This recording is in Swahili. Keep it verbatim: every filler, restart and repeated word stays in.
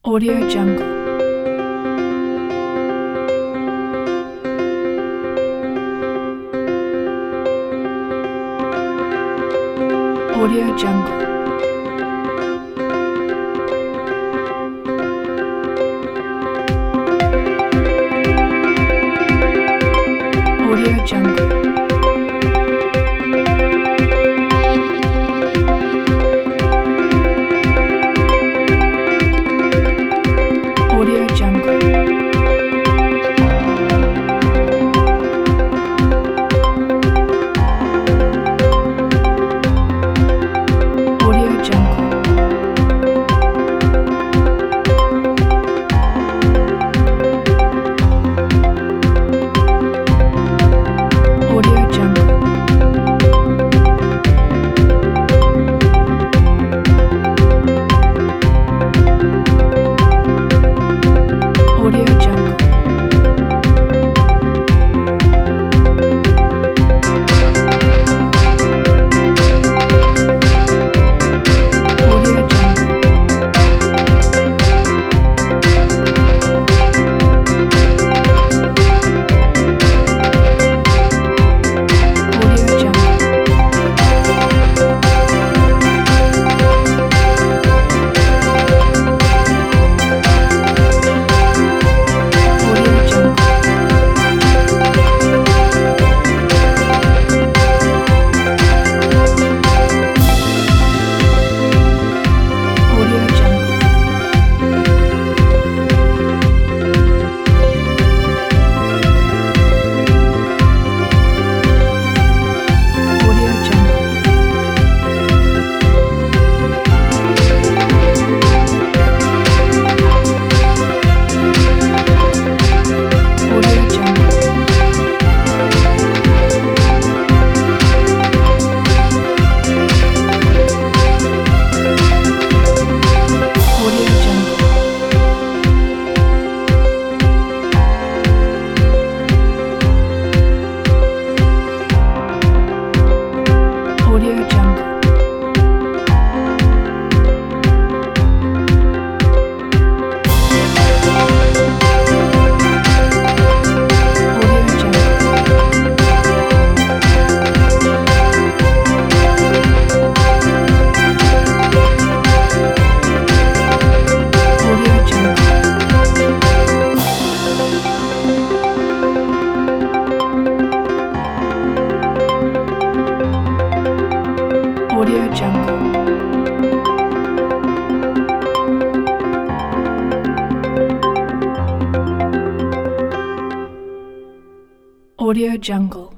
Audio Jungle. Audio Jungle. Audio Jungle. Audio Jungle. Audio Jungle. Audio Jungle. Audio Jungle. Audio Jungle. Audio Jungle. Audio Jungle. Audio Jungle. Audio Jungle. Audio Jungle. Audio Jungle. Audio Jungle. Audio Jungle. Audio Jungle. Audio Jungle. Audio Jungle.